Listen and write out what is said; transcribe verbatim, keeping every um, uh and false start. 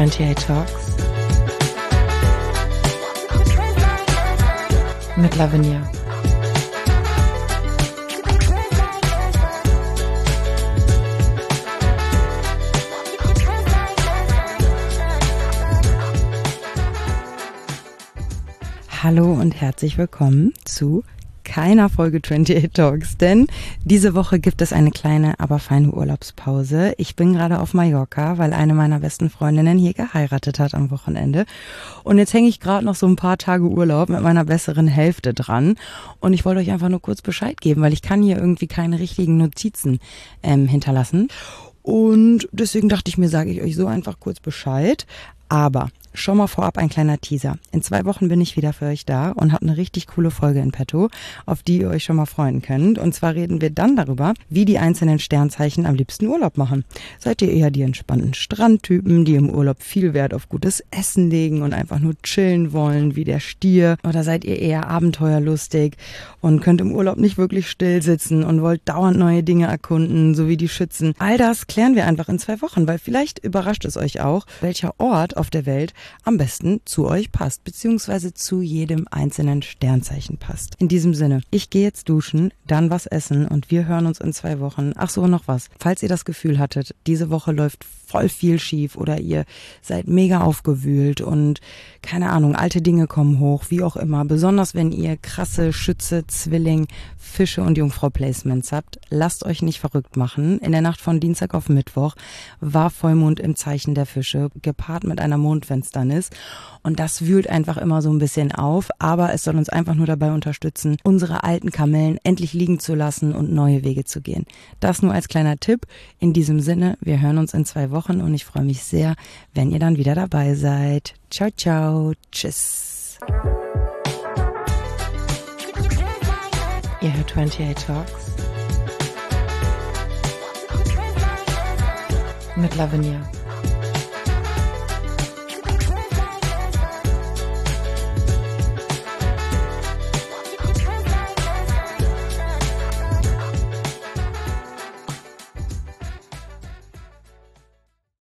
acht Talks mit Lavinia. Hallo und herzlich willkommen zu keiner Folge achtundvierzig Talks, denn diese Woche gibt es eine kleine, aber feine Urlaubspause. Ich bin gerade auf Mallorca, weil eine meiner besten Freundinnen hier geheiratet hat am Wochenende. Und jetzt hänge ich gerade noch so ein paar Tage Urlaub mit meiner besseren Hälfte dran. Und ich wollte euch einfach nur kurz Bescheid geben, weil ich kann hier irgendwie keine richtigen Notizen ähm, hinterlassen. Und deswegen dachte ich mir, sage ich euch so einfach kurz Bescheid. Aber schon mal vorab ein kleiner Teaser. In zwei Wochen bin ich wieder für euch da und habe eine richtig coole Folge in petto, auf die ihr euch schon mal freuen könnt. Und zwar reden wir dann darüber, wie die einzelnen Sternzeichen am liebsten Urlaub machen. Seid ihr eher die entspannten Strandtypen, die im Urlaub viel Wert auf gutes Essen legen und einfach nur chillen wollen, wie der Stier? Oder seid ihr eher abenteuerlustig und könnt im Urlaub nicht wirklich still sitzen und wollt dauernd neue Dinge erkunden, so wie die Schützen? All das klären wir einfach in zwei Wochen, weil vielleicht überrascht es euch auch, welcher Ort auf der Welt am besten zu euch passt, beziehungsweise zu jedem einzelnen Sternzeichen passt. In diesem Sinne, ich gehe jetzt duschen, dann was essen und wir hören uns in zwei Wochen. Ach so, noch was. Falls ihr das Gefühl hattet, diese Woche läuft voll viel schief oder ihr seid mega aufgewühlt und keine Ahnung, alte Dinge kommen hoch, wie auch immer. Besonders wenn ihr krasse Schütze, Zwilling, Fische und Jungfrau-Placements habt, lasst euch nicht verrückt machen. In der Nacht von Dienstag auf Mittwoch war Vollmond im Zeichen der Fische, gepaart mit einer Mondfinsternis. Und das wühlt einfach immer so ein bisschen auf, aber es soll uns einfach nur dabei unterstützen, unsere alten Kamellen endlich liegen zu lassen und neue Wege zu gehen. Das nur als kleiner Tipp. In diesem Sinne, wir hören uns in zwei Wochen und ich freue mich sehr, wenn ihr dann wieder dabei seid. Ciao, ciao, tschüss. Ihr hört achtundvierzig Talks mit Lavinia.